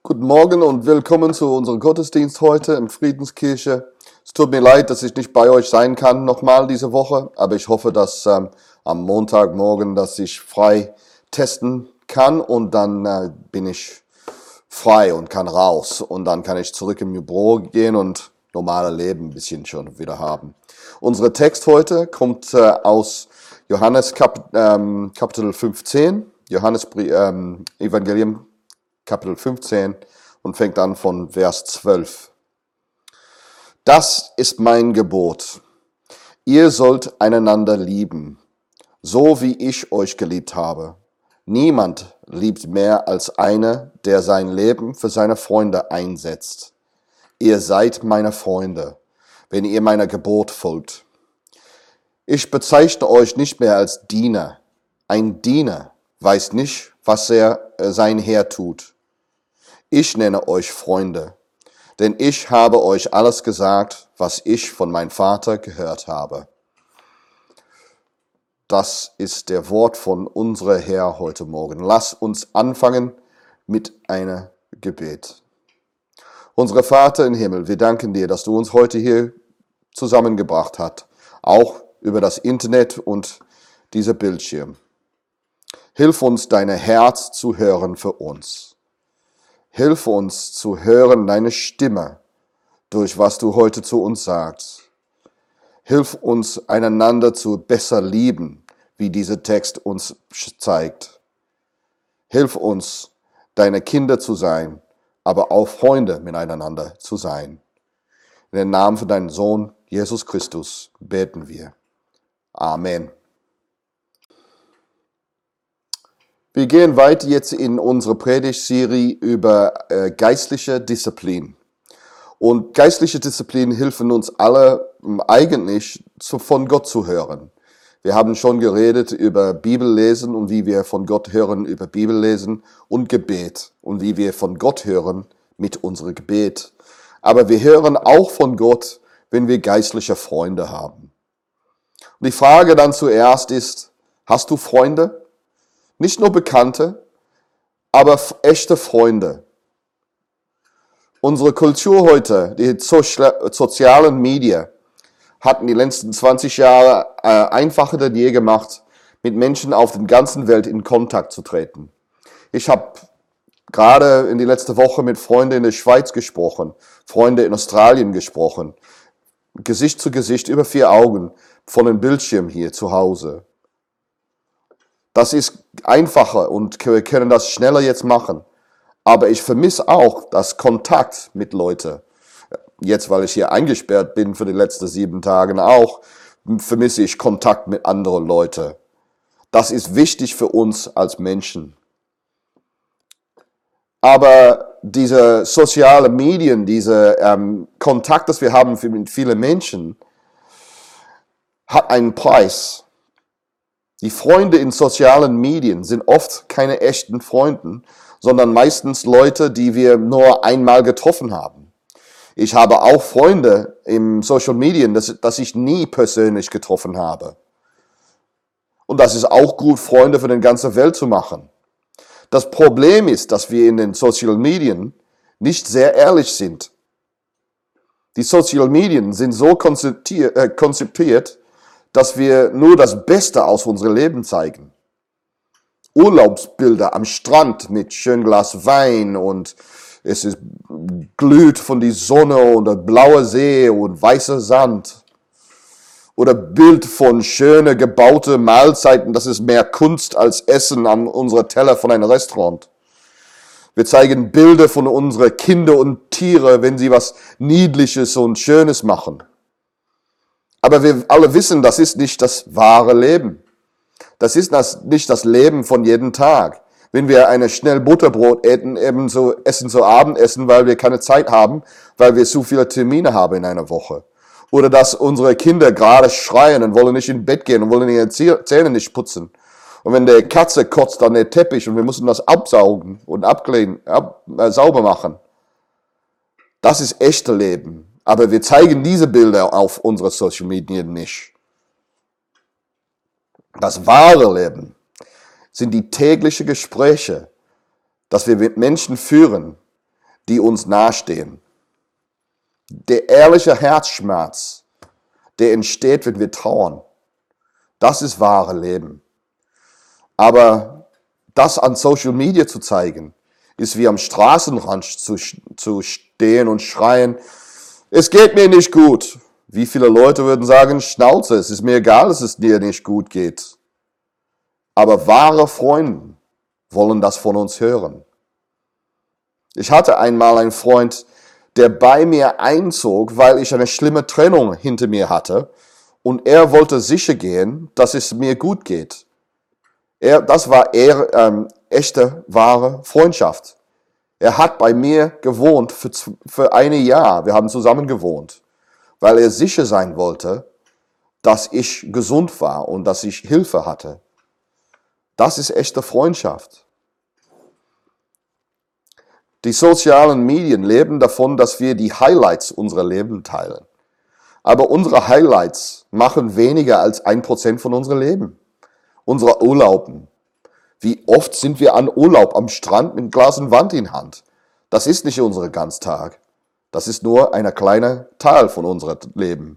Guten Morgen und willkommen zu unserem Gottesdienst heute in Friedenskirche. Es tut mir leid, dass ich nicht bei euch sein kann nochmal diese Woche, aber ich hoffe, dass am Montagmorgen, dass ich frei testen kann und dann bin ich frei und kann raus und dann kann ich zurück im Büro gehen und normale Leben ein bisschen schon wieder haben. Unser Text heute kommt aus Johannes Kapitel 15, Johannes Evangelium Kapitel 15 und fängt an von Vers 12. Das ist mein Gebot. Ihr sollt einander lieben, so wie ich euch geliebt habe. Niemand liebt mehr als einer, der sein Leben für seine Freunde einsetzt. Ihr seid meine Freunde, wenn ihr meiner Gebot folgt. Ich bezeichne euch nicht mehr als Diener. Ein Diener weiß nicht, was sein Herr tut. Ich nenne euch Freunde, denn ich habe euch alles gesagt, was ich von meinem Vater gehört habe. Das ist der Wort von unserem Herr heute Morgen. Lass uns anfangen mit einem Gebet. Unser Vater im Himmel, wir danken dir, dass du uns heute hier zusammengebracht hast, auch über das Internet und dieser Bildschirm. Hilf uns, dein Herz zu hören für uns. Hilf uns zu hören deine Stimme, durch was du heute zu uns sagst. Hilf uns, einander zu besser lieben, wie dieser Text uns zeigt. Hilf uns, deine Kinder zu sein, aber auch Freunde miteinander zu sein. In dem Namen von deinem Sohn, Jesus Christus, beten wir. Amen. Wir gehen weiter jetzt in unsere Predigtserie über geistliche Disziplin. Und geistliche Disziplin helfen uns alle eigentlich von Gott zu hören. Wir haben schon geredet über Bibellesen und wie wir von Gott hören über Bibellesen und Gebet und wie wir von Gott hören mit unserem Gebet. Aber wir hören auch von Gott, wenn wir geistliche Freunde haben. Und die Frage dann zuerst ist, hast du Freunde? Nicht nur Bekannte, aber echte Freunde. Unsere Kultur heute, die sozialen Medien, hatten die letzten 20 Jahre einfacher denn je gemacht, mit Menschen auf der ganzen Welt in Kontakt zu treten. Ich habe gerade in die letzte Woche mit Freunden in der Schweiz gesprochen, Freunde in Australien gesprochen, Gesicht zu Gesicht, über 4 Augen, von einem Bildschirm hier zu Hause. Das ist einfacher und wir können das schneller jetzt machen. Aber ich vermisse auch das Kontakt mit Leuten. Jetzt, weil ich hier eingesperrt bin für die letzten 7 Tage auch, vermisse ich Kontakt mit anderen Leuten. Das ist wichtig für uns als Menschen. Aber diese sozialen Medien, diese Kontakt, das wir haben mit vielen Menschen, hat einen Preis. Die Freunde in sozialen Medien sind oft keine echten Freunde, sondern meistens Leute, die wir nur einmal getroffen haben. Ich habe auch Freunde im Social Media, das ich nie persönlich getroffen habe. Und das ist auch gut, Freunde für die ganze Welt zu machen. Das Problem ist, dass wir in den Social Medien nicht sehr ehrlich sind. Die Social Medien sind so konzipiert, dass wir nur das Beste aus unserem Leben zeigen. Urlaubsbilder am Strand mit schönem Glas Wein und es ist glüht von die Sonne und der blaue See und weißer Sand. Oder Bild von schöne gebaute Mahlzeiten, das ist mehr Kunst als Essen an unserer Teller von einem Restaurant. Wir zeigen Bilder von unseren Kindern und Tiere, wenn sie was Niedliches und Schönes machen. Aber wir alle wissen, das ist nicht das wahre Leben. Das ist nicht das Leben von jedem Tag. Wenn wir eine schnell Butterbrot essen zu Abendessen, weil wir keine Zeit haben, weil wir zu viele Termine haben in einer Woche. Oder dass unsere Kinder gerade schreien und wollen nicht ins Bett gehen und wollen ihre Zähne nicht putzen. Und wenn der Katze kotzt an den Teppich und wir müssen das absaugen und sauber machen. Das ist echte Leben. Aber wir zeigen diese Bilder auf unsere Social Media nicht. Das wahre Leben sind die täglichen Gespräche, das wir mit Menschen führen, die uns nahestehen. Der ehrliche Herzschmerz, der entsteht, wenn wir trauern. Das ist wahre Leben. Aber das an Social Media zu zeigen, ist wie am Straßenrand zu stehen und schreien, es geht mir nicht gut. Wie viele Leute würden sagen, Schnauze, es ist mir egal, dass es dir nicht gut geht. Aber wahre Freunde wollen das von uns hören. Ich hatte einmal einen Freund, der bei mir einzog, weil ich eine schlimme Trennung hinter mir hatte und er wollte sicher gehen, dass es mir gut geht. Das war echte, wahre Freundschaft. Er hat bei mir gewohnt für ein Jahr. Wir haben zusammen gewohnt, weil er sicher sein wollte, dass ich gesund war und dass ich Hilfe hatte. Das ist echte Freundschaft. Die sozialen Medien leben davon, dass wir die Highlights unserer Leben teilen. Aber unsere Highlights machen weniger als 1% von unserem Leben. Unsere Urlauben. Wie oft sind wir an Urlaub am Strand mit Glas und Wand in Hand? Das ist nicht unser Ganztag. Das ist nur ein kleiner Teil von unserem Leben.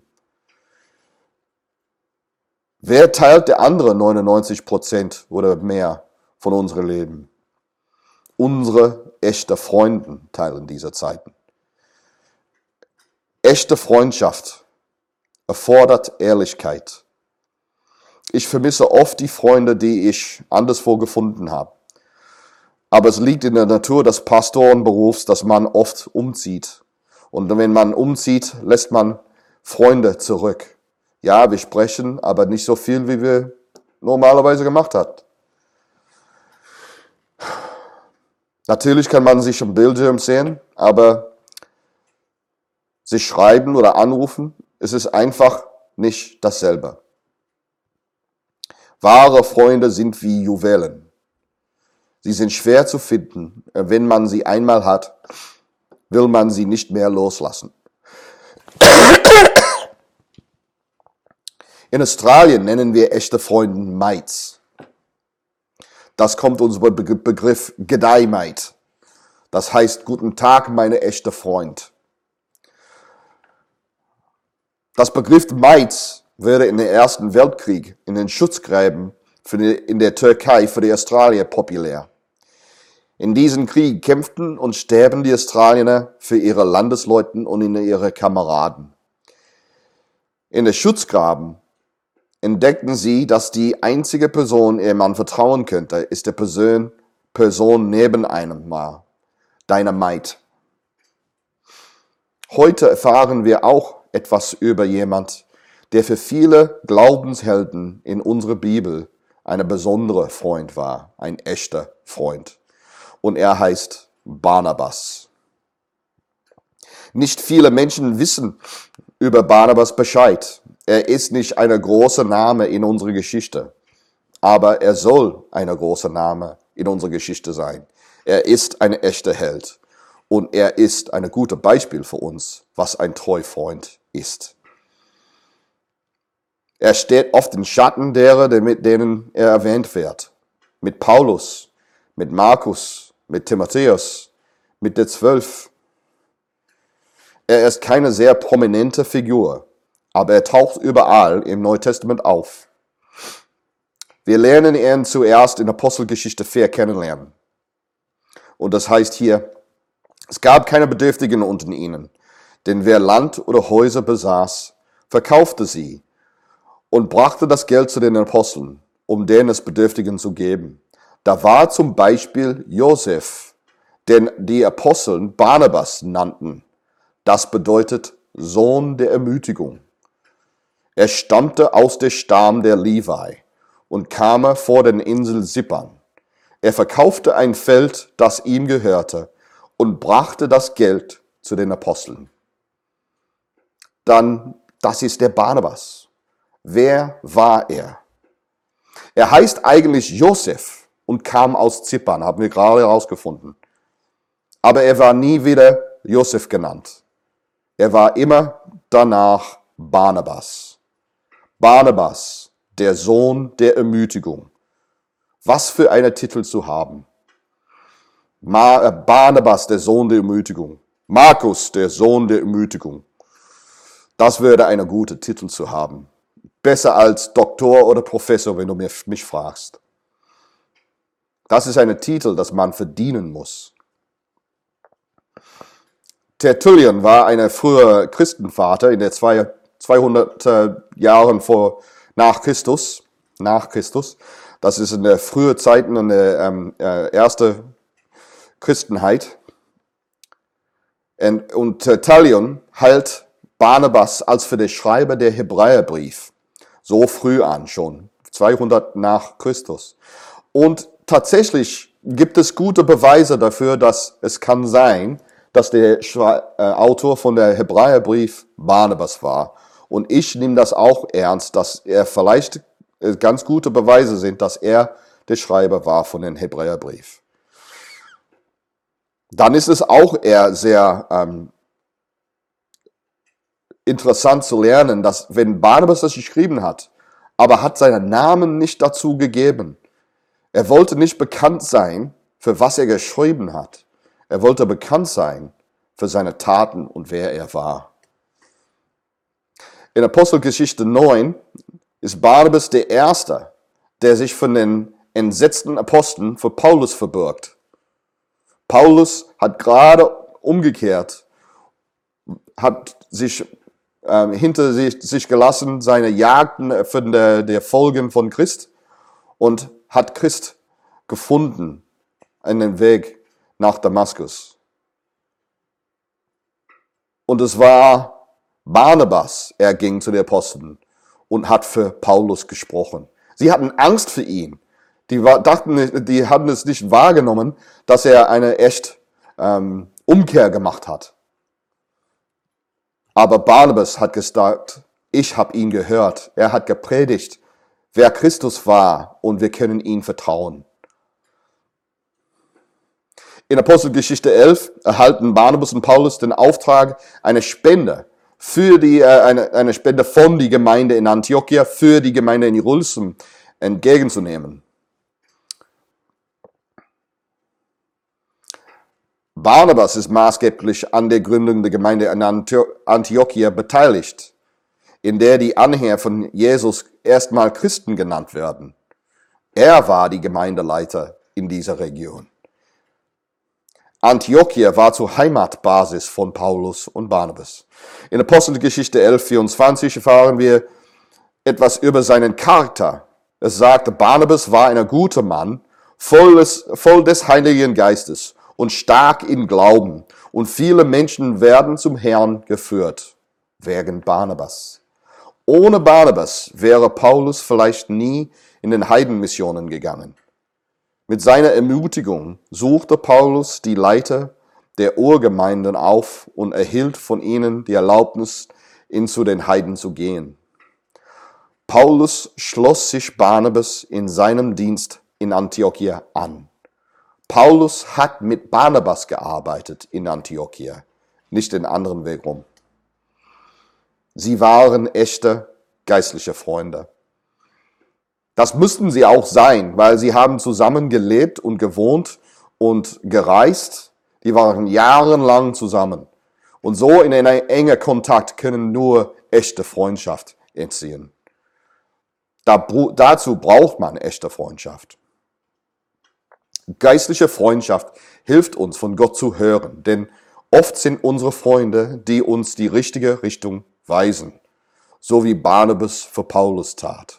Wer teilt der andere 99% oder mehr von unserem Leben? Unsere echten Freunde teilen diese Zeiten. Echte Freundschaft erfordert Ehrlichkeit. Ich vermisse oft die Freunde, die ich anderswo gefunden habe. Aber es liegt in der Natur des Pastorenberufs, dass man oft umzieht. Und wenn man umzieht, lässt man Freunde zurück. Ja, wir sprechen, aber nicht so viel, wie wir normalerweise gemacht haben. Natürlich kann man sich am Bildschirm sehen, aber sich schreiben oder anrufen, es ist einfach nicht dasselbe. Wahre Freunde sind wie Juwelen. Sie sind schwer zu finden. Wenn man sie einmal hat, will man sie nicht mehr loslassen. In Australien nennen wir echte Freunde Mates. Das kommt unser Begriff G'day Mate. Das heißt, guten Tag, meine echte Freund. Das Begriff Mates wurde in den Ersten Weltkrieg in den Schutzgräben in der Türkei für die Australier populär. In diesem Krieg kämpften und sterben die Australier für ihre Landesleute und ihre Kameraden. In den Schutzgraben entdeckten sie, dass die einzige Person, der man vertrauen könnte, ist die Person neben einem war, deine Mate. Heute erfahren wir auch etwas über jemand, der für viele Glaubenshelden in unserer Bibel ein besonderer Freund war, ein echter Freund. Und er heißt Barnabas. Nicht viele Menschen wissen über Barnabas Bescheid. Er ist nicht ein großer Name in unserer Geschichte, aber er soll ein großer Name in unserer Geschichte sein. Er ist ein echter Held und er ist ein gutes Beispiel für uns, was ein treuer Freund ist. Er steht oft im Schatten derer, mit denen er erwähnt wird. Mit Paulus, mit Markus, mit Timotheus, mit der 12. Er ist keine sehr prominente Figur, aber er taucht überall im Neuen Testament auf. Wir lernen ihn zuerst in Apostelgeschichte 4 kennenlernen. Und das heißt hier, es gab keine Bedürftigen unter ihnen, denn wer Land oder Häuser besaß, verkaufte sie und brachte das Geld zu den Aposteln, um denen es Bedürftigen zu geben. Da war zum Beispiel Josef, den die Aposteln Barnabas nannten. Das bedeutet Sohn der Ermutigung. Er stammte aus dem Stamm der Levi und kam vor den Insel Sippern. Er verkaufte ein Feld, das ihm gehörte, und brachte das Geld zu den Aposteln. Dann, das ist der Barnabas. Wer war er? Er heißt eigentlich Josef und kam aus Zypern, haben wir gerade herausgefunden. Aber er war nie wieder Josef genannt. Er war immer danach Barnabas. Barnabas, der Sohn der Ermutigung. Was für einen Titel zu haben. Barnabas, der Sohn der Ermutigung. Markus, der Sohn der Ermutigung. Das wäre ein guter Titel zu haben. Besser als Doktor oder Professor, wenn du mich fragst. Das ist ein Titel, das man verdienen muss. Tertullian war ein früher Christenvater in der 200 Jahren nach Christus. Das ist in der frühen Zeiten in der erste Christenheit. Und Tertullian hält Barnabas als für den Schreiber der Hebräerbrief. So früh an schon, 200 nach Christus. Und tatsächlich gibt es gute Beweise dafür, dass es kann sein, dass der Autor von der Hebräerbrief Barnabas war. Und ich nehme das auch ernst, dass er vielleicht ganz gute Beweise sind, dass er der Schreiber war von dem Hebräerbrief. Dann ist es auch eher sehr interessant zu lernen, dass wenn Barnabas das geschrieben hat, aber hat seinen Namen nicht dazu gegeben. Er wollte nicht bekannt sein, für was er geschrieben hat. Er wollte bekannt sein für seine Taten und wer er war. In Apostelgeschichte 9 ist Barnabas der Erste, der sich von den entsetzten Aposteln für Paulus verbirgt. Paulus hat gerade umgekehrt, hat sich hinter sich gelassen, seine Jagden von der Folgen von Christ und hat Christ gefunden an den Weg nach Damaskus. Und es war Barnabas, er ging zu den Aposteln und hat für Paulus gesprochen. Sie hatten Angst für ihn. Die hatten es nicht wahrgenommen, dass er eine echt Umkehr gemacht hat. Aber Barnabas hat gesagt, ich habe ihn gehört. Er hat gepredigt, wer Christus war und wir können ihm vertrauen. In Apostelgeschichte 11 erhalten Barnabas und Paulus den Auftrag, eine Spende eine Spende von die Gemeinde in Antiochia für die Gemeinde in Jerusalem entgegenzunehmen. Barnabas ist maßgeblich an der Gründung der Gemeinde in Antiochia beteiligt, in der die Anhänger von Jesus erstmal Christen genannt werden. Er war die Gemeindeleiter in dieser Region. Antiochia war zur Heimatbasis von Paulus und Barnabas. In Apostelgeschichte 11,24 erfahren wir etwas über seinen Charakter. Es sagte, Barnabas war ein guter Mann, voll des Heiligen Geistes und stark in Glauben. Und viele Menschen werden zum Herrn geführt, wegen Barnabas. Ohne Barnabas wäre Paulus vielleicht nie in den Heidenmissionen gegangen. Mit seiner Ermutigung suchte Paulus die Leiter der Urgemeinden auf und erhielt von ihnen die Erlaubnis, zu den Heiden zu gehen. Paulus schloss sich Barnabas in seinem Dienst in Antiochia an. Paulus hat mit Barnabas gearbeitet in Antiochia, nicht den anderen Weg rum. Sie waren echte geistliche Freunde. Das müssten sie auch sein, weil sie haben zusammen gelebt und gewohnt und gereist. Die waren jahrelang zusammen. Und so in einen engen Kontakt können nur echte Freundschaft entstehen. Dazu braucht man echte Freundschaft. Geistliche Freundschaft hilft uns, von Gott zu hören, denn oft sind unsere Freunde, die uns die richtige Richtung weisen, so wie Barnabas für Paulus tat.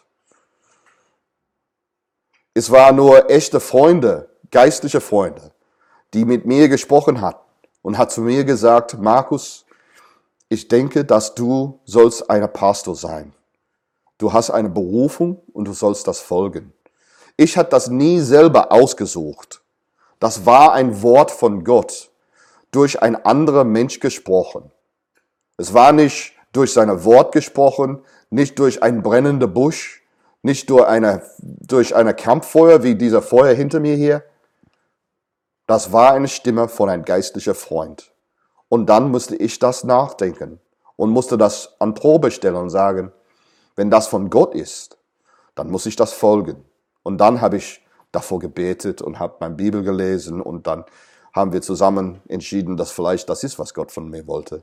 Es waren nur echte Freunde, geistliche Freunde, die mit mir gesprochen hat und hat zu mir gesagt, Markus, ich denke, dass du sollst ein Pastor sein. Du hast eine Berufung und du sollst das folgen. Ich hatte das nie selber ausgesucht. Das war ein Wort von Gott, durch ein anderer Mensch gesprochen. Es war nicht durch sein Wort gesprochen, nicht durch ein brennender Busch, nicht durch eine Kampffeuer wie dieser Feuer hinter mir hier. Das war eine Stimme von einem geistlichen Freund. Und dann musste ich das nachdenken und musste das an Probe stellen und sagen, wenn das von Gott ist, dann muss ich das folgen. Und dann habe ich davor gebetet und habe meine Bibel gelesen und dann haben wir zusammen entschieden, dass vielleicht das ist, was Gott von mir wollte.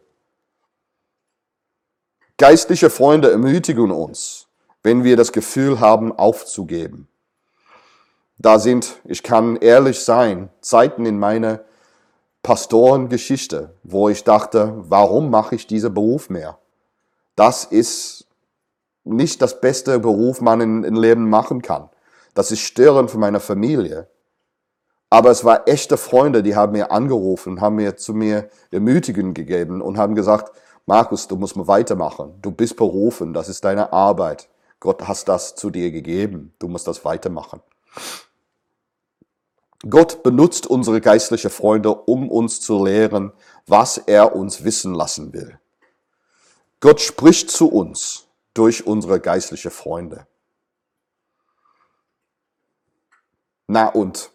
Geistliche Freunde ermutigen uns, wenn wir das Gefühl haben, aufzugeben. Da sind, ich kann ehrlich sein, Zeiten in meiner Pastorengeschichte, wo ich dachte, warum mache ich diesen Beruf mehr? Das ist nicht das beste Beruf, man im Leben machen kann. Das ist störend für meine Familie. Aber es war echte Freunde, die haben mir angerufen, haben mir zu mir Ermutigung gegeben und haben gesagt, Markus, du musst mal weitermachen. Du bist berufen, das ist deine Arbeit. Gott hat das zu dir gegeben. Du musst das weitermachen. Gott benutzt unsere geistlichen Freunde, um uns zu lehren, was er uns wissen lassen will. Gott spricht zu uns durch unsere geistlichen Freunde. Na und?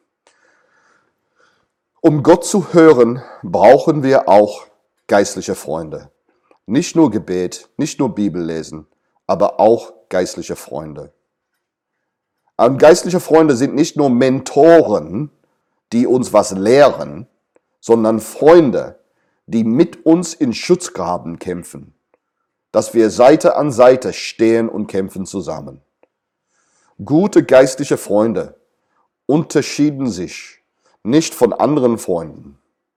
Um Gott zu hören, brauchen wir auch geistliche Freunde. Nicht nur Gebet, nicht nur Bibel lesen, aber auch geistliche Freunde. Und geistliche Freunde sind nicht nur Mentoren, die uns was lehren, sondern Freunde, die mit uns in Schutzgraben kämpfen, dass wir Seite an Seite stehen und kämpfen zusammen. Gute geistliche Freunde unterschieden sich nicht von anderen Freunden.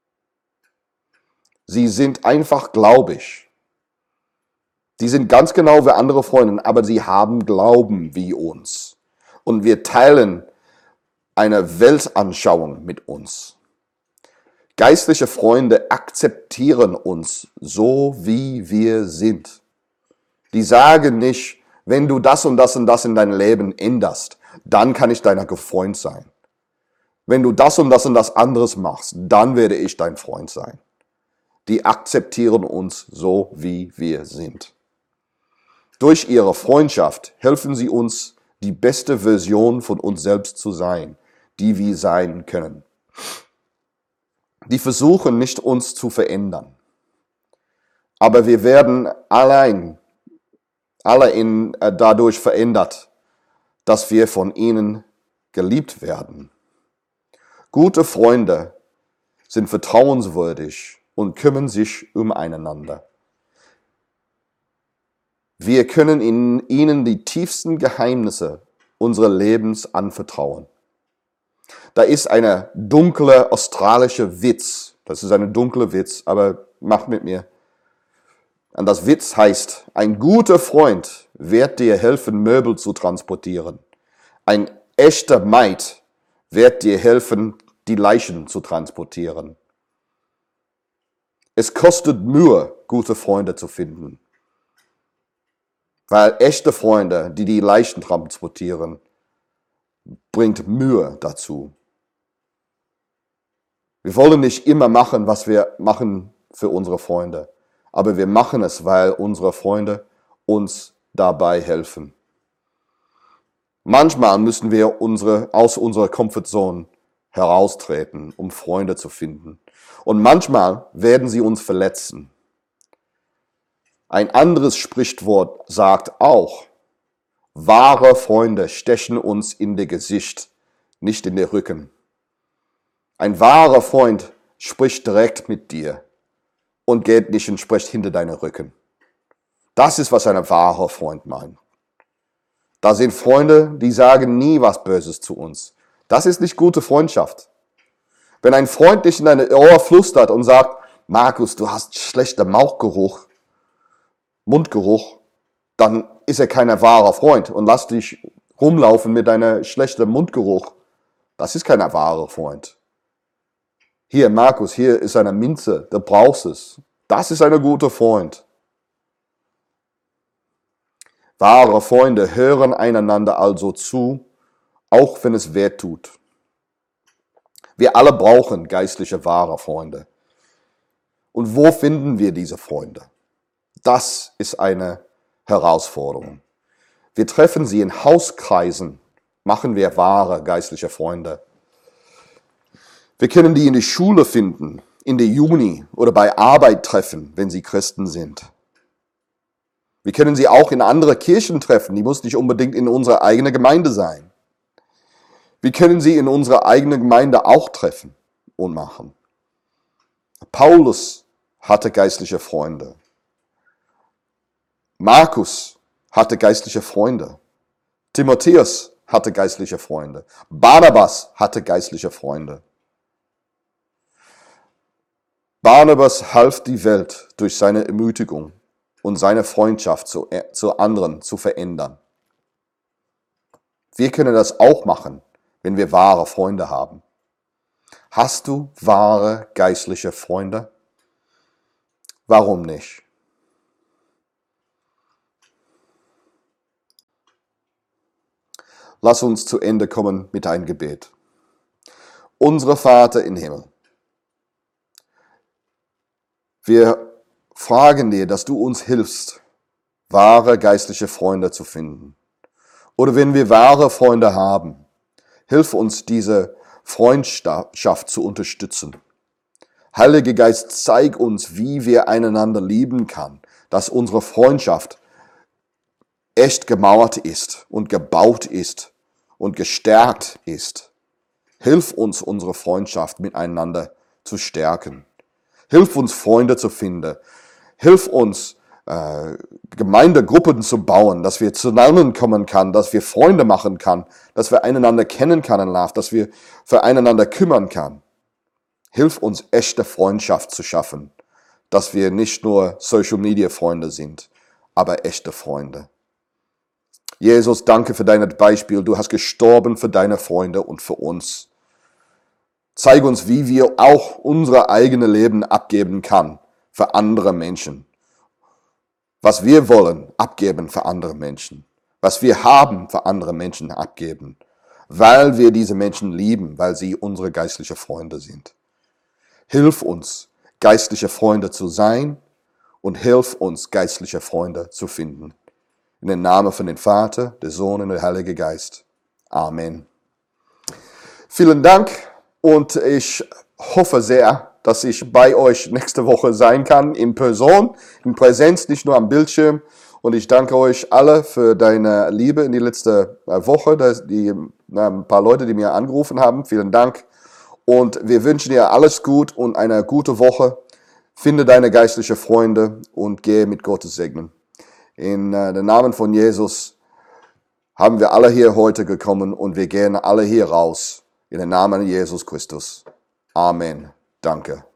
Sie sind einfach gläubig. Die sind ganz genau wie andere Freunde, aber sie haben Glauben wie uns. Und wir teilen eine Weltanschauung mit uns. Geistliche Freunde akzeptieren uns so, wie wir sind. Die sagen nicht, wenn du das und das und das in deinem Leben änderst, dann kann ich dein Freund sein. Wenn du das und das anderes machst, dann werde ich dein Freund sein. Die akzeptieren uns so, wie wir sind. Durch ihre Freundschaft helfen sie uns, die beste Version von uns selbst zu sein, die wir sein können. Die versuchen nicht, uns zu verändern. Aber wir werden alle dadurch verändert, dass wir von ihnen geliebt werden. Gute Freunde sind vertrauenswürdig und kümmern sich umeinander. Wir können ihnen die tiefsten Geheimnisse unseres Lebens anvertrauen. Da ist eine dunkle australische Witz. Das ist eine dunkle Witz, aber macht mit mir. Und das Witz heißt, ein guter Freund wird dir helfen, Möbel zu transportieren. Ein echter Maid wird dir helfen, die Leichen zu transportieren. Es kostet Mühe, gute Freunde zu finden. Weil echte Freunde, die die Leichen transportieren, bringt Mühe dazu. Wir wollen nicht immer machen, was wir machen für unsere Freunde. Aber wir machen es, weil unsere Freunde uns dabei helfen. Manchmal müssen wir aus unserer Comfortzone heraustreten, um Freunde zu finden. Und manchmal werden sie uns verletzen. Ein anderes Sprichwort sagt auch, wahre Freunde stechen uns in das Gesicht, nicht in den Rücken. Ein wahrer Freund spricht direkt mit dir und geht nicht und spricht hinter deinem Rücken. Das ist, was ein wahrer Freund meint. Da sind Freunde, die sagen nie was Böses zu uns. Das ist nicht gute Freundschaft. Wenn ein Freund dich in dein Ohr flüstert und sagt, Markus, du hast schlechter Mundgeruch, dann ist er kein wahrer Freund und lass dich rumlaufen mit deinem schlechten Mundgeruch. Das ist kein wahrer Freund. Hier, Markus, hier ist eine Minze, du brauchst es. Das ist ein guter Freund. Wahre Freunde hören einander also zu, auch wenn es weh tut. Wir alle brauchen geistliche, wahre Freunde. Und wo finden wir diese Freunde? Das ist eine Herausforderung. Wir treffen sie in Hauskreisen, machen wir wahre geistliche Freunde. Wir können die in der Schule finden, in der Uni oder bei Arbeit treffen, wenn sie Christen sind. Wir können sie auch in andere Kirchen treffen, die muss nicht unbedingt in unserer eigenen Gemeinde sein. Wir können sie in unserer eigenen Gemeinde auch treffen. und machen. Paulus hatte geistliche Freunde. Markus hatte geistliche Freunde. Timotheus hatte geistliche Freunde. Barnabas hatte geistliche Freunde. Barnabas half die Welt durch seine Ermutigung und seine Freundschaft zu anderen zu verändern. Wir können das auch machen, wenn wir wahre Freunde haben. Hast du wahre geistliche Freunde? Warum nicht? Lass uns zu Ende kommen mit einem Gebet. Unser Vater im Himmel, wir fragen dir, dass du uns hilfst, wahre geistliche Freunde zu finden. Oder wenn wir wahre Freunde haben, hilf uns, diese Freundschaft zu unterstützen. Heiliger Geist, zeig uns, wie wir einander lieben können, dass unsere Freundschaft echt gemauert ist und gebaut ist und gestärkt ist. Hilf uns, unsere Freundschaft miteinander zu stärken. Hilf uns, Freunde zu finden. Hilf uns, Gemeindegruppen zu bauen, dass wir zusammenkommen können, dass wir Freunde machen können, dass wir einander kennen können, dass wir füreinander kümmern können. Hilf uns, echte Freundschaft zu schaffen, dass wir nicht nur Social-Media-Freunde sind, aber echte Freunde. Jesus, danke für dein Beispiel. Du hast gestorben für deine Freunde und für uns. Zeig uns, wie wir auch unser eigenes Leben abgeben können für andere Menschen. Was wir wollen, abgeben für andere Menschen. Was wir haben, für andere Menschen abgeben. Weil wir diese Menschen lieben, weil sie unsere geistlichen Freunde sind. Hilf uns, geistliche Freunde zu sein und hilf uns, geistliche Freunde zu finden. In den Namen von dem Vater, des Sohn und des Heiligen Geist. Amen. Vielen Dank und ich hoffe sehr, dass ich bei euch nächste Woche sein kann, in Person, in Präsenz, nicht nur am Bildschirm. Und ich danke euch alle für deine Liebe in die letzte Woche, ein paar Leute, die mir angerufen haben. Vielen Dank. Und wir wünschen dir alles gut und eine gute Woche. Finde deine geistlichen Freunde und gehe mit Gottes Segen. In den Namen von Jesus haben wir alle hier heute gekommen und wir gehen alle hier raus. In den Namen Jesus Christus. Amen. Danke.